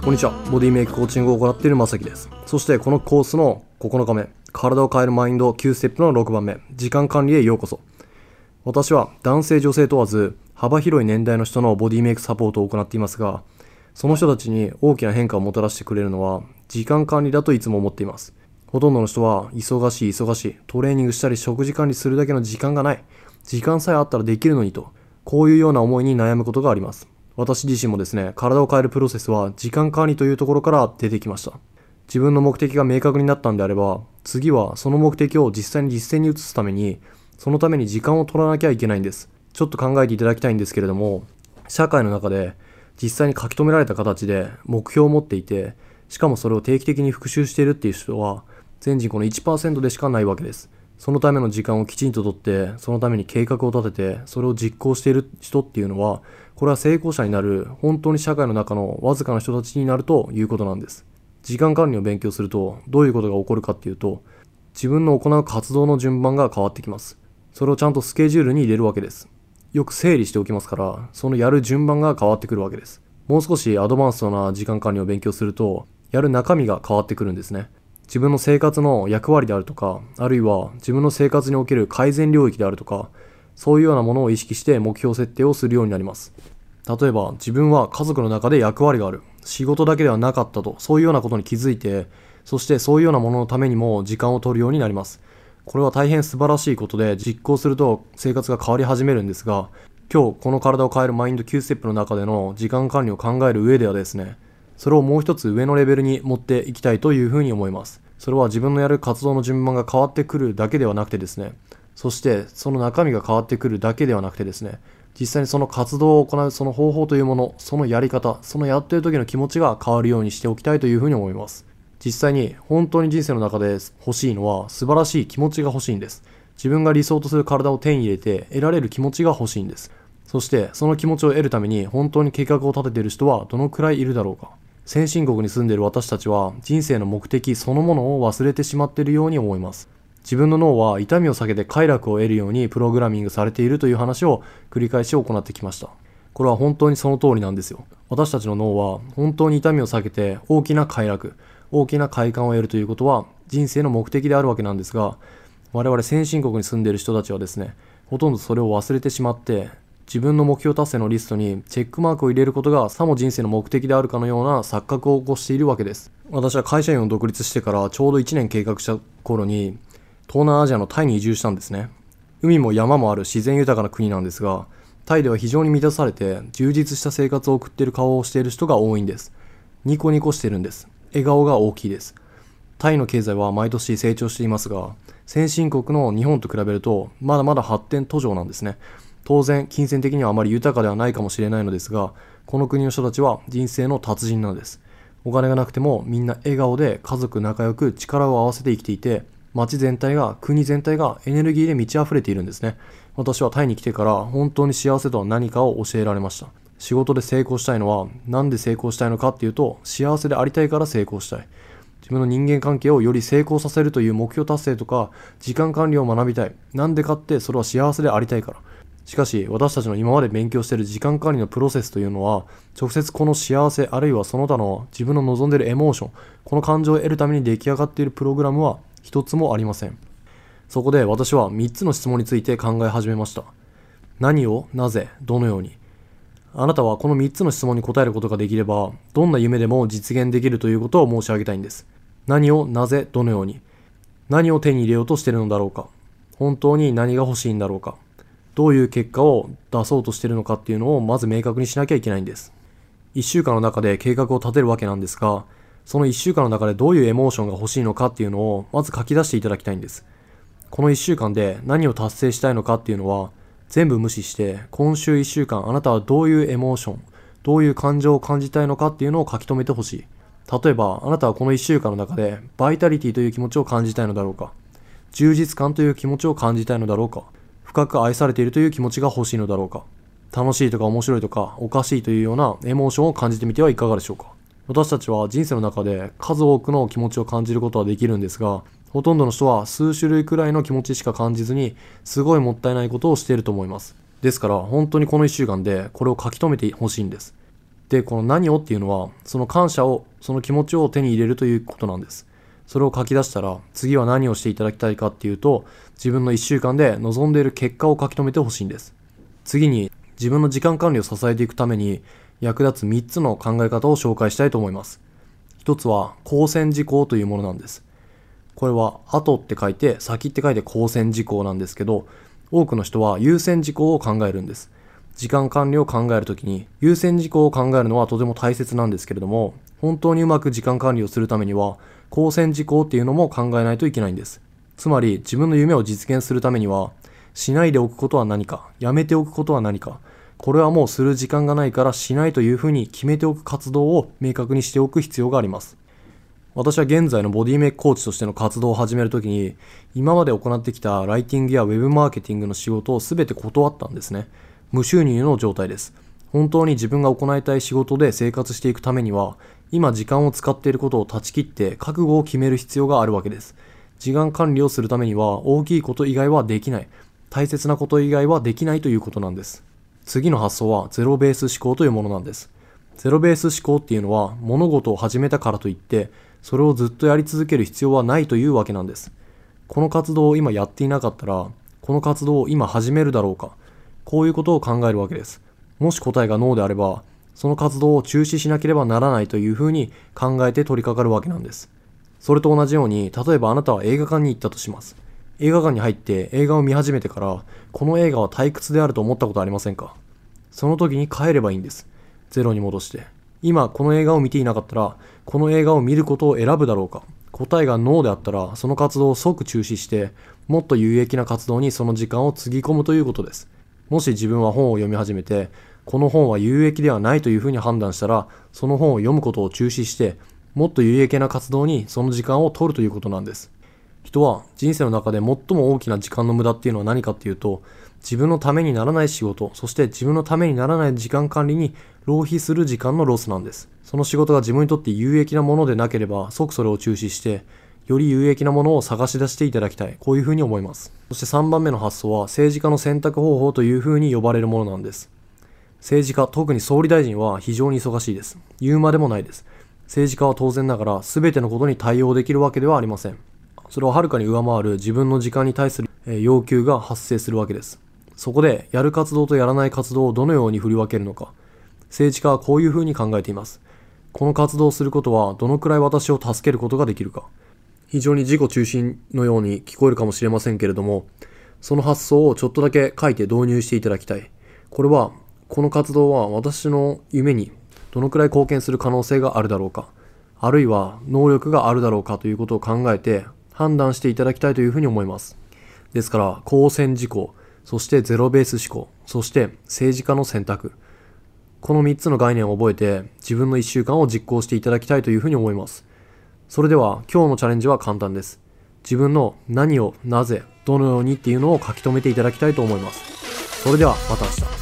こんにちは。ボディメイクコーチングを行っているまさきです。そしてこのコースの9日目、体を変えるマインド9ステップの6番目、時間管理へようこそ。私は男性女性問わず幅広い年代の人のボディメイクサポートを行っていますが、その人たちに大きな変化をもたらしてくれるのは時間管理だといつも思っています。ほとんどの人は忙しい、トレーニングしたり食事管理するだけの時間がない、時間さえあったらできるのにと、こういうような思いに悩むことがあります。私自身もですね、体を変えるプロセスは時間管理というところから出てきました。自分の目的が明確になったんであれば、次はその目的を実際に実践に移すために、そのために時間を取らなきゃいけないんです。ちょっと考えていただきたいんですけれども、社会の中で実際に書き留められた形で目標を持っていて、しかもそれを定期的に復習しているっていう人は、全人口の 1% でしかないわけです。そのための時間をきちんととって、そのために計画を立てて、それを実行している人っていうのは、これは成功者になる、本当に社会の中のわずかな人たちになるということなんです。時間管理を勉強すると、どういうことが起こるかっていうと、自分の行う活動の順番が変わってきます。それをちゃんとスケジュールに入れるわけです。よく整理しておきますから、そのやる順番が変わってくるわけです。もう少しアドバンストな時間管理を勉強すると、やる中身が変わってくるんですね。自分の生活の役割であるとか、あるいは自分の生活における改善領域であるとか、そういうようなものを意識して目標設定をするようになります。例えば、自分は家族の中で役割がある。仕事だけではなかったと、そういうようなことに気づいて、そしてそういうようなもののためにも時間を取るようになります。これは大変素晴らしいことで、実行すると生活が変わり始めるんですが、今日この体を変えるマインド9ステップの中での時間管理を考える上ではですね、それをもう一つ上のレベルに持っていきたいというふうに思います。それは自分のやる活動の順番が変わってくるだけではなくてですね、そしてその中身が変わってくるだけではなくてですね、実際にその活動を行うその方法というもの、そのやり方、そのやっている時の気持ちが変わるようにしておきたいというふうに思います。実際に本当に人生の中で欲しいのは素晴らしい気持ちが欲しいんです。自分が理想とする体を手に入れて得られる気持ちが欲しいんです。そしてその気持ちを得るために本当に計画を立てている人はどのくらいいるだろうか。先進国に住んでいる私たちは人生の目的そのものを忘れてしまっているように思います。自分の脳は痛みを避けて快楽を得るようにプログラミングされているという話を繰り返し行ってきました。これは本当にその通りなんですよ。私たちの脳は本当に痛みを避けて大きな快楽、大きな快感を得るということは人生の目的であるわけなんですが、我々先進国に住んでいる人たちはですね、ほとんどそれを忘れてしまって、自分の目標達成のリストにチェックマークを入れることがさも人生の目的であるかのような錯覚を起こしているわけです。私は会社員を独立してからちょうど1年計画した頃に東南アジアのタイに移住したんですね。海も山もある自然豊かな国なんですが、タイでは非常に満たされて充実した生活を送っている顔をしている人が多いんです。ニコニコしているんです。笑顔が大きいです。タイの経済は毎年成長していますが、先進国の日本と比べるとまだまだ発展途上なんですね。当然金銭的にはあまり豊かではないかもしれないのですが、この国の人たちは人生の達人なんです。お金がなくてもみんな笑顔で家族仲良く力を合わせて生きていて、町全体が国全体がエネルギーで満ち溢れているんですね。私はタイに来てから本当に幸せとは何かを教えられました。仕事で成功したいのはなんで成功したいのかっていうと、幸せでありたいから成功したい。自分の人間関係をより成功させるという目標達成とか時間管理を学びたい。なんでかってそれは幸せでありたいから。しかし私たちの今まで勉強している時間管理のプロセスというのは、直接この幸せあるいはその他の自分の望んでいるエモーション、この感情を得るために出来上がっているプログラムは一つもありません。そこで私は3つの質問について考え始めました。何を、なぜ、どのように。あなたはこの3つの質問に答えることができれば、どんな夢でも実現できるということを申し上げたいんです。何を、なぜ、どのように。何を手に入れようとしているのだろうか。本当に何が欲しいんだろうか。どういう結果を出そうとしているのかっていうのをまず明確にしなきゃいけないんです。1週間の中で計画を立てるわけなんですが、その1週間の中でどういうエモーションが欲しいのかっていうのをまず書き出していただきたいんです。この1週間で何を達成したいのかっていうのは全部無視して、今週1週間あなたはどういうエモーション、どういう感情を感じたいのかっていうのを書き留めてほしい。例えばあなたはこの1週間の中でバイタリティという気持ちを感じたいのだろうか、充実感という気持ちを感じたいのだろうか、深く愛されているという気持ちが欲しいのだろうか、楽しいとか面白いとかおかしいというようなエモーションを感じてみてはいかがでしょうか。私たちは人生の中で数多くの気持ちを感じることはできるんですが、ほとんどの人は数種類くらいの気持ちしか感じずに、すごいもったいないことをしていると思います。ですから本当にこの1週間でこれを書き留めてほしいんです。 で、この何をっていうのは、その感謝を、その気持ちを手に入れるということなんです。それを書き出したら、次は何をしていただきたいかっていうと、自分の1週間で望んでいる結果を書き留めてほしいんです。次に、自分の時間管理を支えていくために役立つ3つの考え方を紹介したいと思います。1つは、優先事項というものなんです。これは、後って書いて、先って書いて優先事項なんですけど、多くの人は優先事項を考えるんです。時間管理を考えるときに、優先事項を考えるのはとても大切なんですけれども、本当にうまく時間管理をするためには、優先事項っていうのも考えないといけないんです。つまり、自分の夢を実現するためには、しないでおくことは何か、やめておくことは何か、これはもうする時間がないからしないというふうに決めておく活動を明確にしておく必要があります。私は現在のボディメイクコーチとしての活動を始めるときに、今まで行ってきたライティングやウェブマーケティングの仕事を全て断ったんですね。無収入の状態です。本当に自分が行いたい仕事で生活していくためには、今時間を使っていることを断ち切って覚悟を決める必要があるわけです。時間管理をするためには大きいこと以外はできない。大切なこと以外はできないということなんです。次の発想はゼロベース思考というものなんです。ゼロベース思考っていうのは物事を始めたからといってそれをずっとやり続ける必要はないというわけなんです。この活動を今やっていなかったらこの活動を今始めるだろうか、こういうことを考えるわけです。もし答えがノーであればその活動を中止しなければならないというふうに考えて取り掛かるわけなんです。それと同じように、例えばあなたは映画館に行ったとします。映画館に入って映画を見始めてから、この映画は退屈であると思ったことありませんか？その時に帰ればいいんです。ゼロに戻して。今この映画を見ていなかったら、この映画を見ることを選ぶだろうか。答えがノーであったら、その活動を即中止して、もっと有益な活動にその時間をつぎ込むということです。もし自分は本を読み始めて、この本は有益ではないというふうに判断したら、その本を読むことを中止して、もっと有益な活動にその時間を取るということなんです。人は人生の中で最も大きな時間の無駄っていうのは何かっていうと、自分のためにならない仕事、そして自分のためにならない時間管理に浪費する時間のロスなんです。その仕事が自分にとって有益なものでなければ即それを中止して、より有益なものを探し出していただきたい。こういうふうに思います。そして3番目の発想は政治家の選択方法というふうに呼ばれるものなんです。政治家、特に総理大臣は非常に忙しいです。言うまでもないです。政治家は当然ながら全てのことに対応できるわけではありません。それをはるかに上回る自分の時間に対する要求が発生するわけです。そこでやる活動とやらない活動をどのように振り分けるのか。政治家はこういうふうに考えています。この活動をすることはどのくらい私を助けることができるか。非常に自己中心のように聞こえるかもしれませんけれども、その発想をちょっとだけ書いて導入していただきたい。これは、この活動は私の夢にどのくらい貢献する可能性があるだろうか、あるいは能力があるだろうかということを考えて判断していただきたいというふうに思います。ですから、優先事項、そしてゼロベース思考、そして政治家の選択。この3つの概念を覚えて自分の1週間を実行していただきたいというふうに思います。それでは今日のチャレンジは簡単です。自分の何を、なぜ、どのようにっていうのを書き留めていただきたいと思います。それではまた明日。